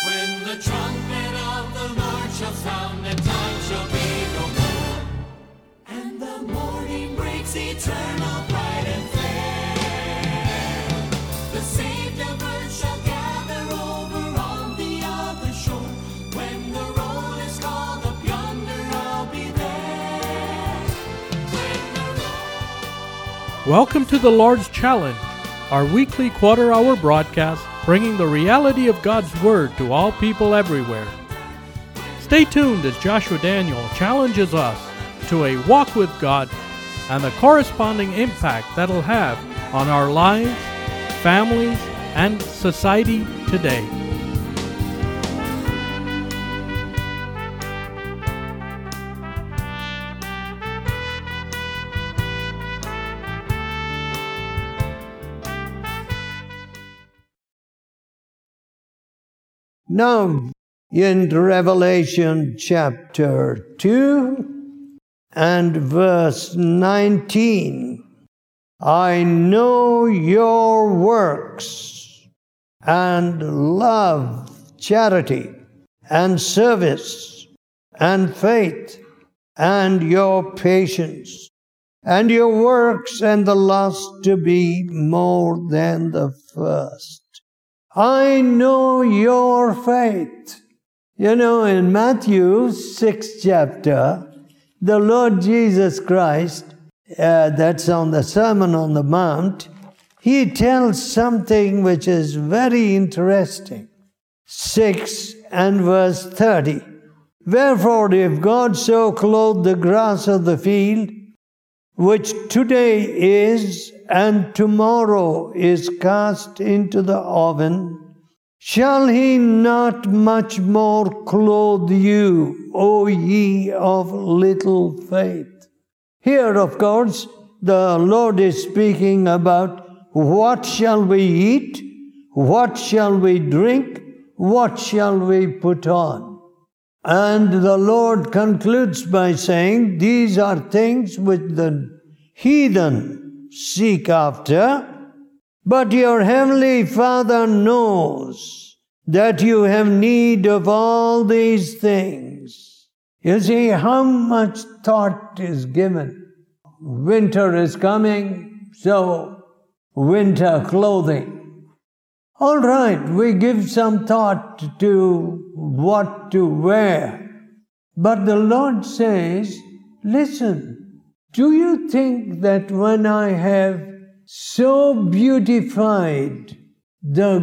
When the trumpet of the Lord shall sound, and time shall be no more, and the morning breaks eternal, bright and fair, the saved of earth shall gather over on the other shore. When the roll is called up yonder, I'll be there. Welcome to the Lord's Challenge, our weekly quarter-hour broadcast bringing the reality of God's Word to all people everywhere. Stay tuned as Joshua Daniel challenges us to a walk with God and the corresponding impact that'll have on our lives, families, and society today. Now, in Revelation chapter 2 and verse 19, I know your works and love, charity and service and faith and your patience and your works and the last to be more than the first. I know your faith. You know, in Matthew 6th chapter, the Lord Jesus Christ, that's on the Sermon on the Mount, he tells something which is very interesting. 6 and verse 30. Wherefore, if God so clothe the grass of the field, which today is and tomorrow is cast into the oven, shall he not much more clothe you, O ye of little faith? Here, of course, the Lord is speaking about what shall we eat, what shall we drink, what shall we put on. And the Lord concludes by saying, these are things which the heathen seek after, but your heavenly Father knows that you have need of all these things. You see how much thought is given. Winter is coming, so winter clothing. All right, we give some thought to what to wear. But the Lord says, listen, do you think that when I have so beautified the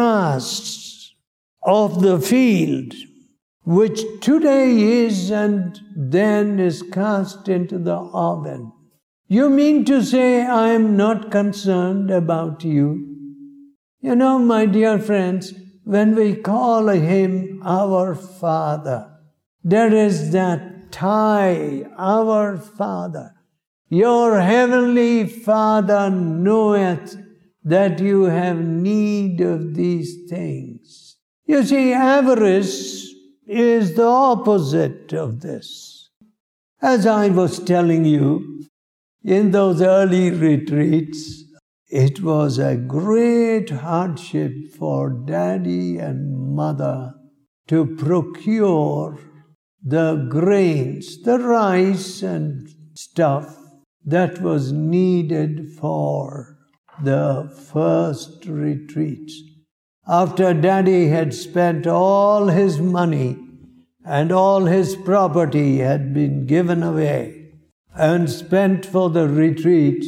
grass of the field, which today is and then is cast into the oven, you mean to say I am not concerned about you? You know, my dear friends, when we call him our Father, there is that tie, our Father. Your heavenly Father knoweth that you have need of these things. You see, avarice is the opposite of this. As I was telling you, in those early retreats, it was a great hardship for Daddy and Mother to procure the grains, the rice and stuff that was needed for the first retreats. After Daddy had spent all his money and all his property had been given away and spent for the retreats,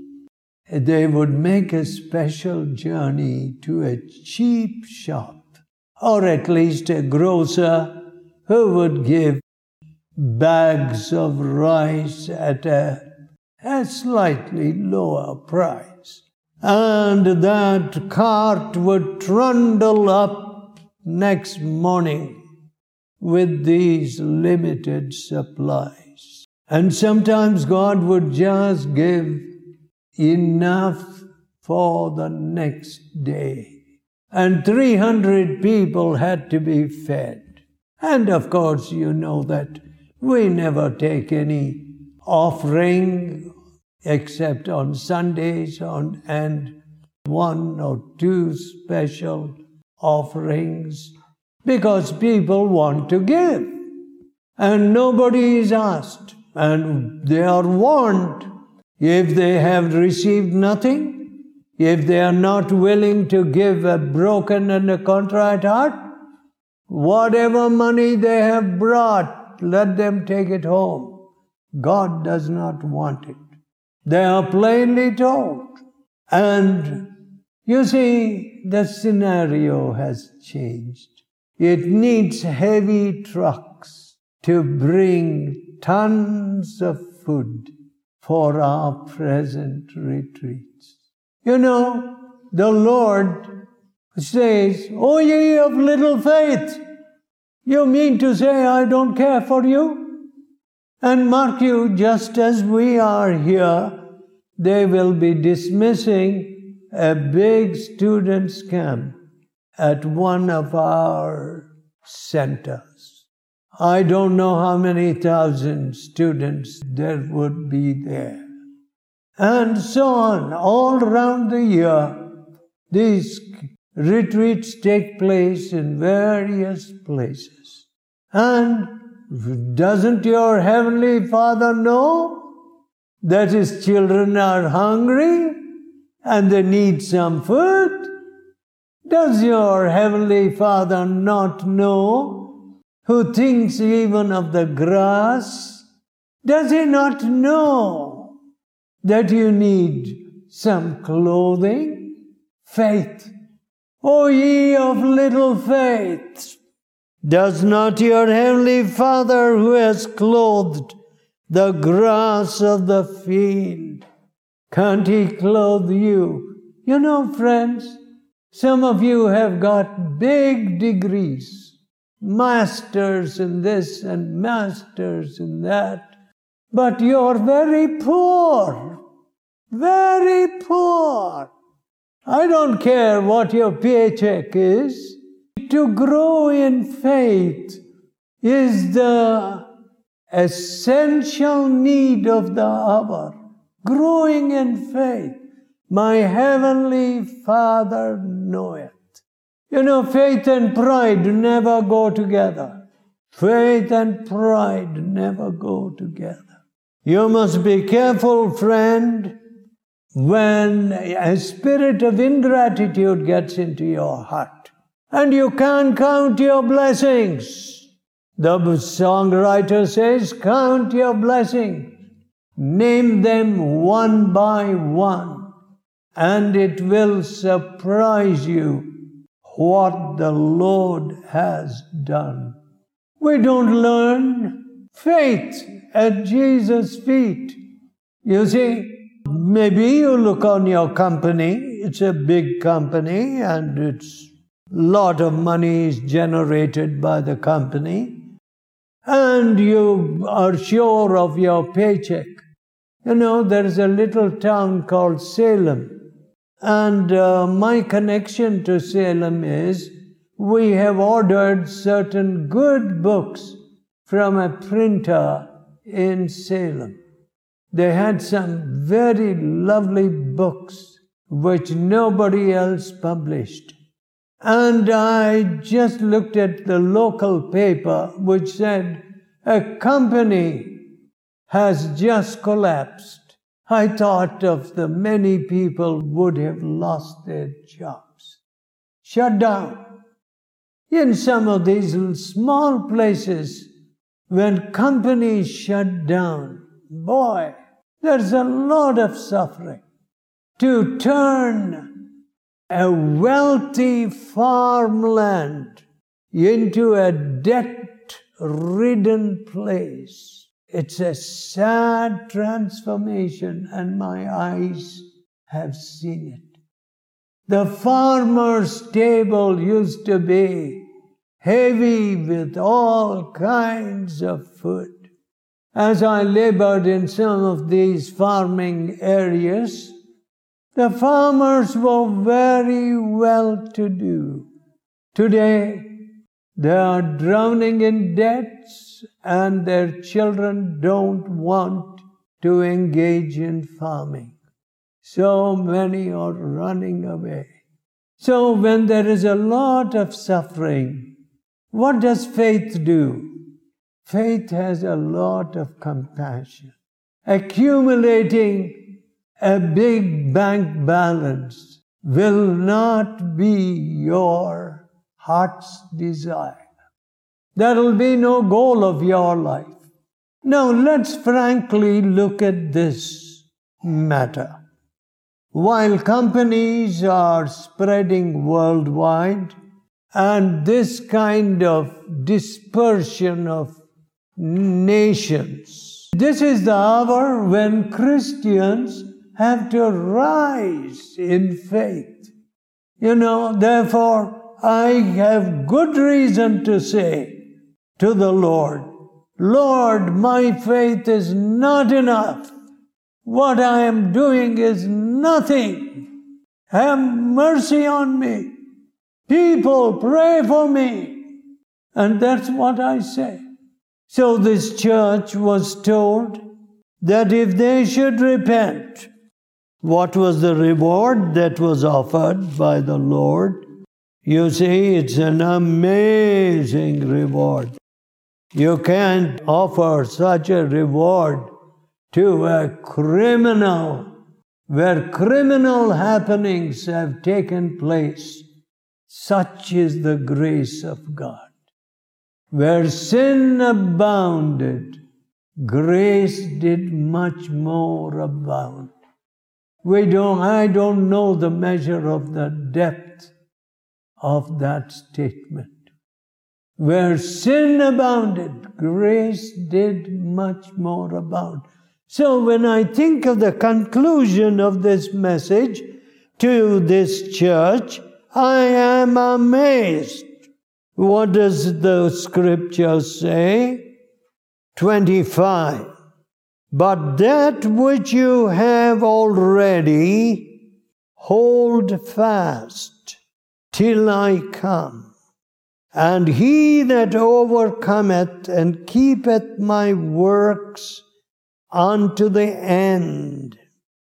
they would make a special journey to a cheap shop, or at least a grocer who would give bags of rice at a slightly lower price. And that cart would trundle up next morning with these limited supplies. And sometimes God would just give enough for the next day. And 300 people had to be fed. And of course, you know that we never take any offering except on Sundays and one or two special offerings because people want to give. And nobody is asked. And they are warned. If they have received nothing, if they are not willing to give a broken and a contrite heart, whatever money they have brought, let them take it home. God does not want it. They are plainly told. And you see, the scenario has changed. It needs heavy trucks to bring tons of food for our present retreats. You know, the Lord says, "O ye of little faith," you mean to say I don't care for you? And mark you, just as we are here, they will be dismissing a big students' camp at one of our centers. I don't know how many thousand students there would be there. And so on, all around the year, these retreats take place in various places. And doesn't your Heavenly Father know that His children are hungry and they need some food? Does your Heavenly Father not know, who thinks even of the grass? Does He not know that you need some clothing? Faith. O ye of little faith! Does not your Heavenly Father, who has clothed the grass of the field, can't He clothe you? You know, friends, some of you have got big degrees, masters in this and masters in that, but you're very poor, very poor. I don't care what your paycheck is. To grow in faith is the essential need of the hour. Growing in faith. My Heavenly Father knoweth. You know, faith and pride never go together. Faith and pride never go together. You must be careful, friend, when a spirit of ingratitude gets into your heart. And you can't count your blessings. The songwriter says, count your blessings. Name them one by one. And it will surprise you what the Lord has done. We don't learn faith at Jesus' feet. You see, maybe you look on your company. It's a big company and it's lot of money is generated by the company, and you are sure of your paycheck. You know, there is a little town called Salem, and my connection to Salem is we have ordered certain good books from a printer in Salem. They had some very lovely books which nobody else published. And I just looked at the local paper which said, a company has just collapsed. I thought of the many people would have lost their jobs. Shut down. In some of these small places, when companies shut down, boy, there's a lot of suffering. To turn a wealthy farmland into a debt-ridden place. It's a sad transformation, and my eyes have seen it. The farmer's table used to be heavy with all kinds of food. As I labored in some of these farming areas, the farmers were very well-to-do. Today, they are drowning in debts, and their children don't want to engage in farming. So many are running away. So when there is a lot of suffering, What does faith do? Faith has a lot of compassion. Accumulating a big bank balance will not be your heart's desire. That will be no goal of your life. Now let's frankly look at this matter. While companies are spreading worldwide, and this kind of dispersion of nations, this is the hour when Christians have to rise in faith. Therefore, I have good reason to say to the Lord, Lord, my faith is not enough. What I am doing is nothing. Have mercy on me. People, pray for me. And that's what I say. So this church was told that if they should repent, what was the reward that was offered by the Lord? You see, it's an amazing reward. You can't offer such a reward to a criminal, where criminal happenings have taken place. Such is the grace of God. Where sin abounded, grace did much more abound. I don't know the measure of the depth of that statement. Where sin abounded, grace did much more abound. So when I think of the conclusion of this message to this church, I am amazed. What does the scripture say? 25. But that which you have already, hold fast till I come. And he that overcometh and keepeth my works unto the end.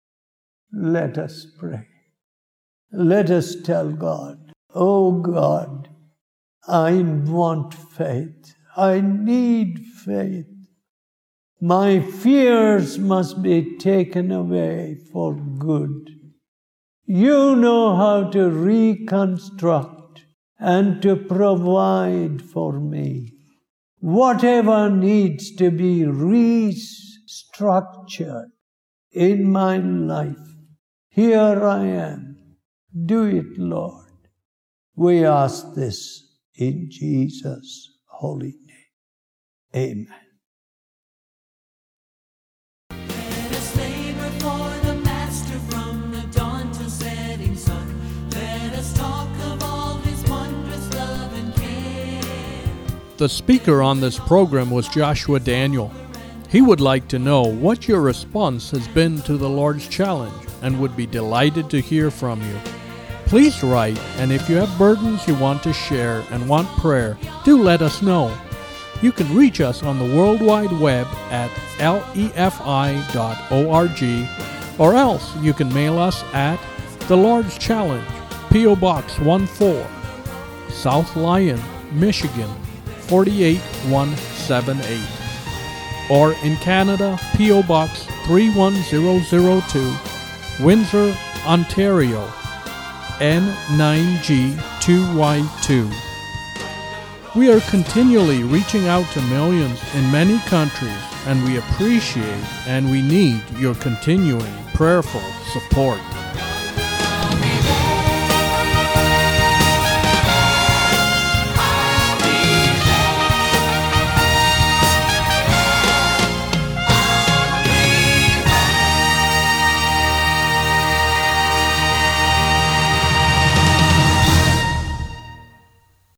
Let us pray. Let us tell God, oh God, I want faith. I need faith. My fears must be taken away for good. You know how to reconstruct and to provide for me. Whatever needs to be restructured in my life, here I am. Do it, Lord. We ask this in Jesus' holy name. Amen. Let us labor for the Master from the dawn to setting sun. Let us talk of all His wondrous love and care. The speaker on this program was Joshua Daniel. He would like to know what your response has been to the Lord's challenge and would be delighted to hear from you. Please write, and if you have burdens you want to share and want prayer, do let us know. You can reach us on the World Wide Web at lefi.org, or else you can mail us at The Lord's Challenge, P.O. Box 14, South Lyon, Michigan, 48178. Or in Canada, P.O. Box 31002, Windsor, Ontario, N9G2Y2. We are continually reaching out to millions in many countries, and we appreciate and we need your continuing prayerful support.